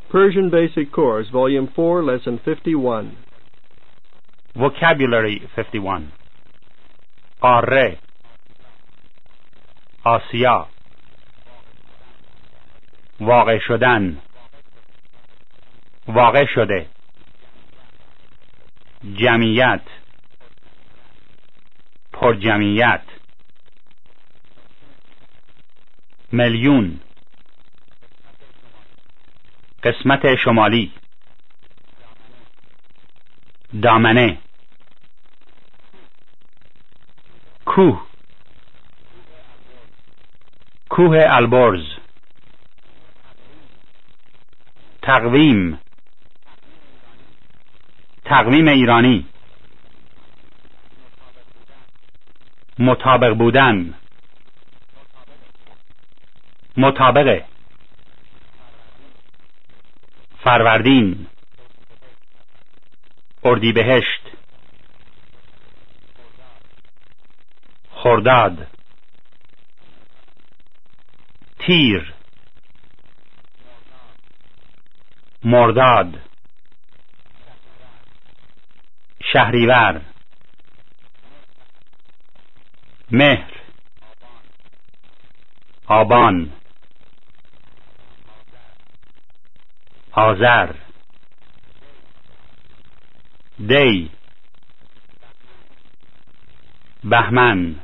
Persian Basic Course, Volume 4, Lesson 51. Vocabulary 51. قاره، آسیا، واقع شدن، واقع شده، جمعیت، پرجمعیت، میلیون، قسمت شمالی، دامنه، کوه، کوه البرز، تقویم، تقویم ایرانی، مطابق بودن، مطابقه، فروردین، اردیبهشت، خرداد، تیر، مرداد، شهریور، مهر، آبان، آذر، دی، بهمن،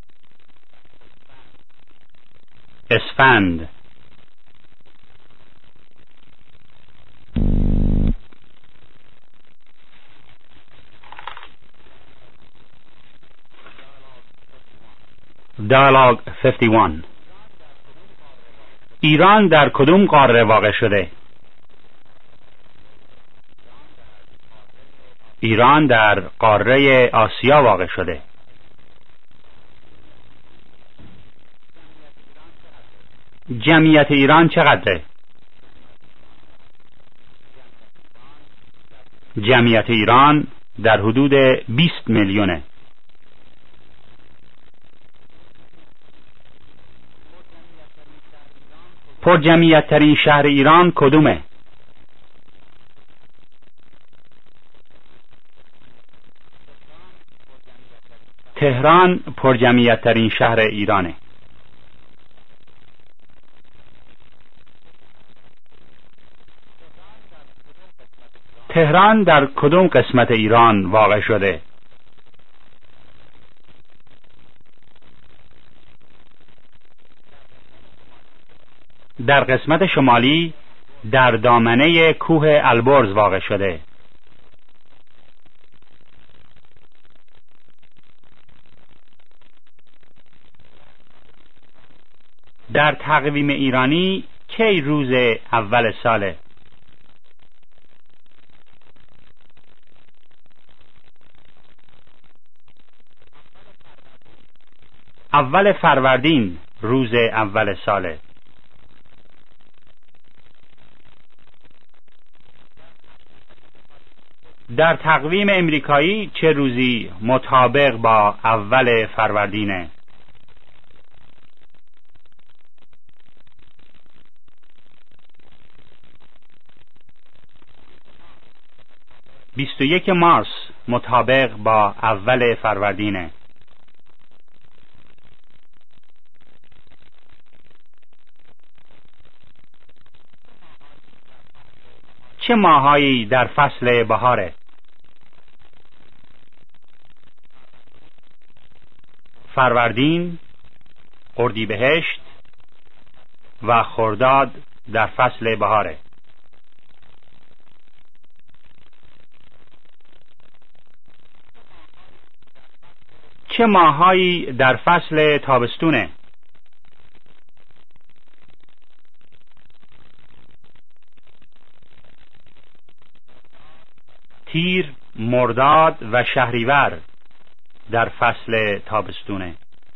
اسفند. Dialogue 51. ایران در کدوم قاره واقع شده؟ ایران در قاره آسیا واقع شده. جمعیت ایران چقدره؟ جمعیت ایران در حدود 20 میلیونه. پرجمعیت ترین شهر ایران کدومه؟ تهران پرجمعیت ترین شهر ایرانه. تهران در کدوم قسمت ایران واقع شده؟ در قسمت شمالی در دامنه کوه البرز واقع شده. در تقویم ایرانی کی روز اول ساله؟ اول فروردین روز اول ساله. در تقویم امریکایی چه روزی مطابق با اول فروردینه؟ بیست و یک مارس مطابق با اول فروردینه. چه ماهایی در فصل بهاره؟ فروردین، اردیبهشت و خرداد در فصل بهاره. چه ماهایی در فصل تابستونه؟ تیر، مرداد و شهریور در فصل تابستونه.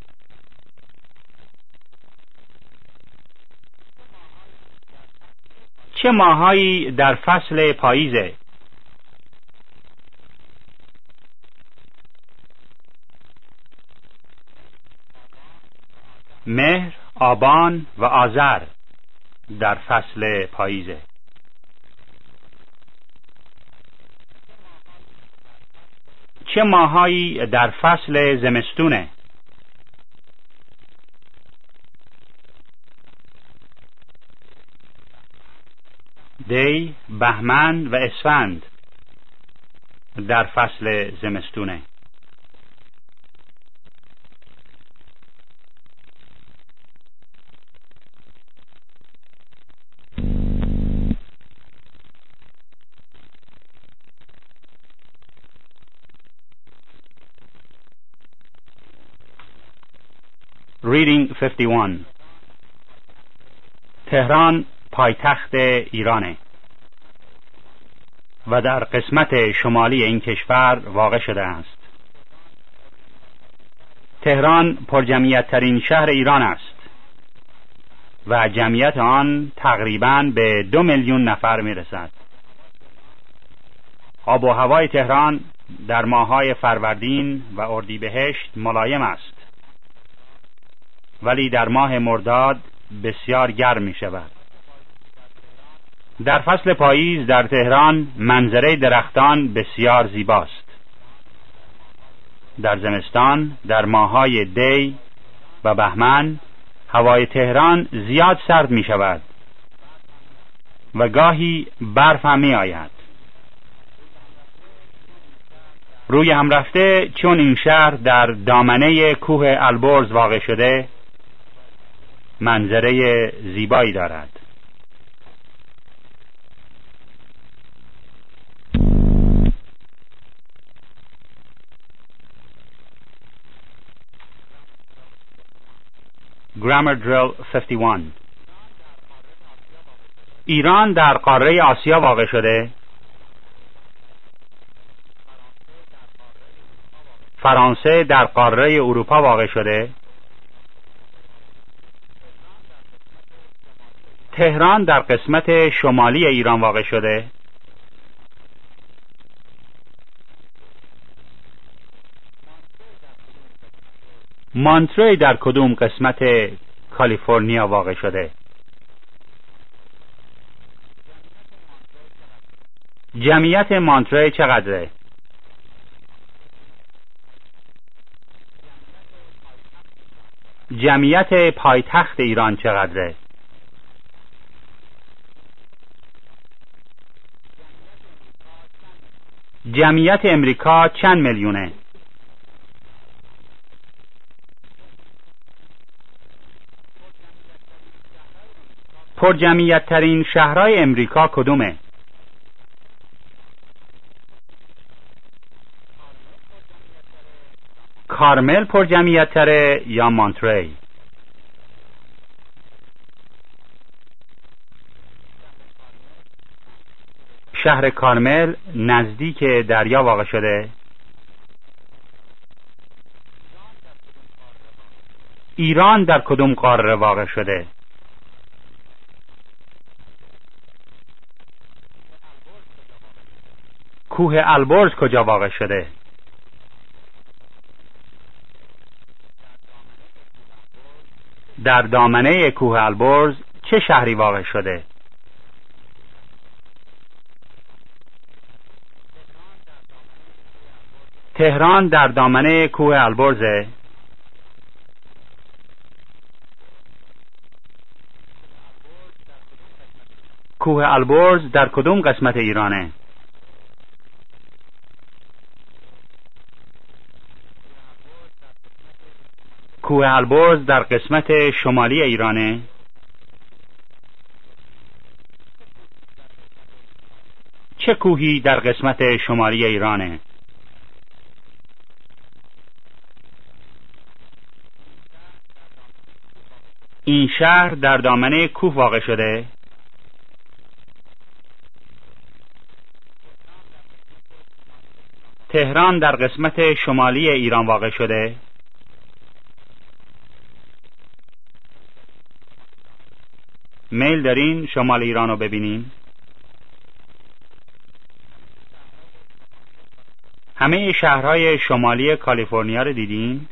چه ماهایی در فصل پاییزه؟ مهر، آبان و آذر در فصل پاییزه. چه ماهایی در فصل زمستونه؟ دی، بهمن و اسفند در فصل زمستونه. Reading 51. تهران پایتخت ایرانه و در قسمت شمالی این کشور واقع شده است. تهران پرجمعیت ترین شهر ایران است و جمعیت آن تقریباً به 2 میلیون نفر می رسد. آب و هوای تهران در ماه‌های فروردین و اردیبهشت ملایم است، ولی در ماه مرداد بسیار گرم می شود. در فصل پاییز در تهران منظره درختان بسیار زیباست. در زمستان در ماه‌های دی و بهمن هوای تهران زیاد سرد می شود و گاهی برف هم می آید. روی هم رفته چون این شهر در دامنه کوه البرز واقع شده منظره زیبایی دارد. Grammar Drill 51. ایران در قاره آسیا واقع شده. فرانسه در قاره اروپا واقع شده. تهران در قسمت شمالی ایران واقع شده. مانتری در کدوم قسمت کالیفرنیا واقع شده؟ جمعیت مانتری چقدره؟ جمعیت پایتخت ایران چقدره؟ جمعیت امریکا چند میلیونه؟ پرجمعیت ترین شهرهای امریکا کدومه؟ کارمل پرجمعیت تره یا مانتری؟ شهر کارمل نزدیک دریا واقع شده. ایران در کدوم قاره واقع شده؟ کوه البرز کجا واقع شده؟ در دامنه کوه البرز چه شهری واقع شده؟ تهران در دامنه کوه البرزه. کوه البرز در کدوم قسمت ایرانه؟ کوه البرز در قسمت شمالی ایرانه. چه کوهی در قسمت شمالی ایرانه؟ این شهر در دامنه کوه واقع شده. تهران در قسمت شمالی ایران واقع شده. میل دارین شمال ایران رو ببینین؟ همه شهرهای شمالی کالیفرنیا رو دیدین؟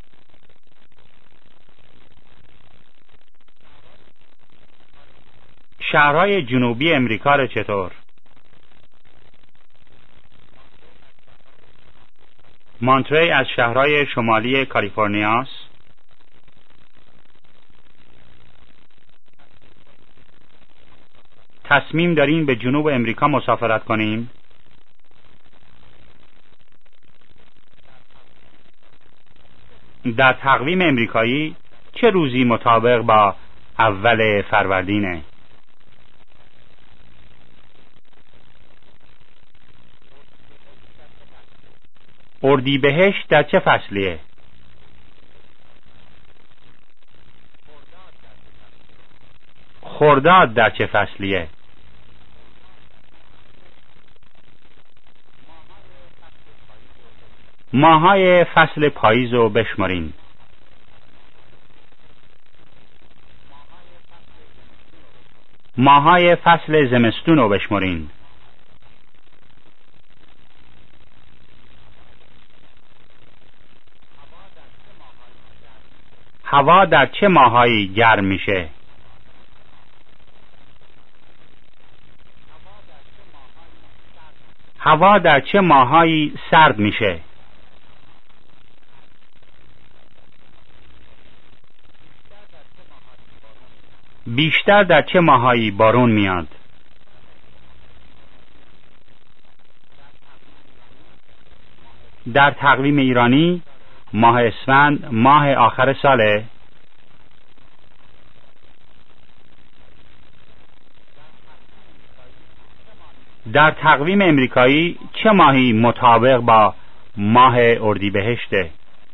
شهرهای جنوبی امریکا رو چطور؟ مانتری از شهرهای شمالی کالیفرنیا است. تصمیم داریم به جنوب امریکا مسافرت کنیم. در تقویم امریکایی چه روزی مطابق با اول فروردینه؟ اردیبهشت در چه فصلیه؟ خرداد در چه فصلیه؟ ماهای فصل پاییز رو بشمارین. ماهای فصل زمستون رو بشمارین. هوا در چه ماهایی گرم میشه؟ هوا در چه ماهایی سرد میشه؟ بیشتر در چه ماهایی بارون میاد؟ در تقویم ایرانی ماه اسفند ماه آخر ساله. در تقویم امریکایی چه ماهی مطابق با ماه اردیبهشته؟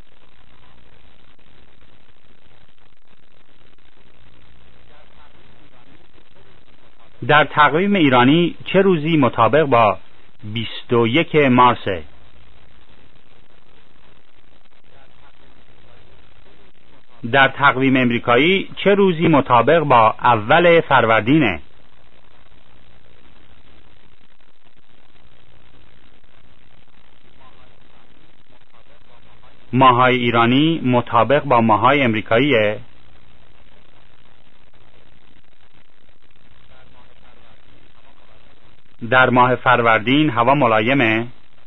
در تقویم ایرانی چه روزی مطابق با 21 مارسه؟ در تقویم امریکایی چه روزی مطابق با اول فروردینه؟ ماهای ایرانی مطابق با ماهای امریکاییه؟ در ماه فروردین هوا ملایمه؟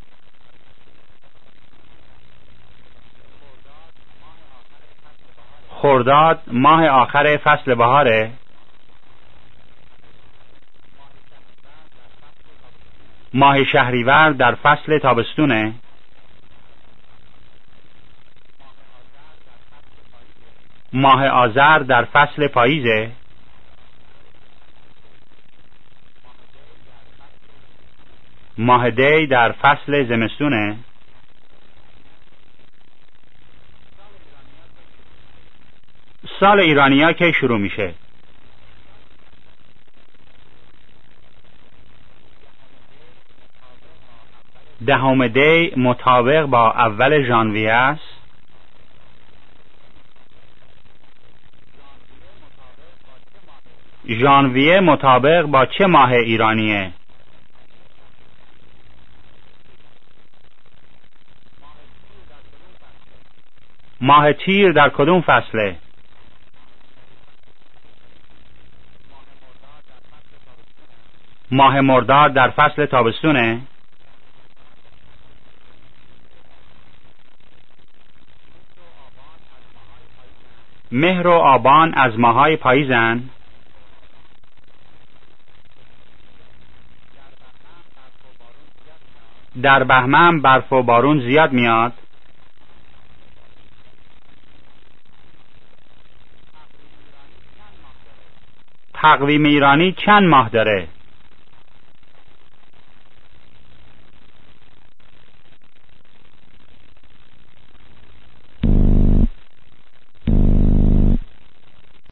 خرداد ماه آخر فصل بهاره؟ ماه شهریور در فصل تابستونه؟ ماه آذر در فصل پاییزه؟ ماه دی در فصل زمستونه؟ سال ایرانی‌ها کی شروع میشه؟ دهم دی مطابق با اول ژانویه است. ژانویه مطابق با چه ماه ایرانیه؟ ماه تیر در کدوم فصله؟ ماه مرداد در فصل تابستونه؟ مهر و آبان از ماهای پاییزن؟ در بهمن برف و بارون زیاد میاد؟ تقویم ایرانی چند ماه داره؟